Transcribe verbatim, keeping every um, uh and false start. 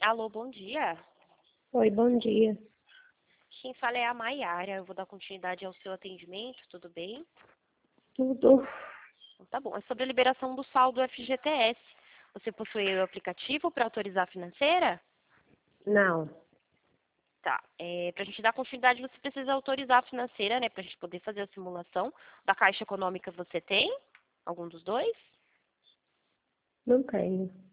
Alô, bom dia. Oi, bom dia. Quem fala é a Maiara. Eu vou dar continuidade ao seu atendimento, tudo bem? Tudo? Então, tá bom. É sobre a liberação do saldo F G T S. Você possui o aplicativo para autorizar a financeira? Não. Tá. É, para a gente dar continuidade, você precisa autorizar a financeira, né? Para a gente poder fazer a simulação. Da Caixa Econômica você tem? Algum dos dois? Não tenho.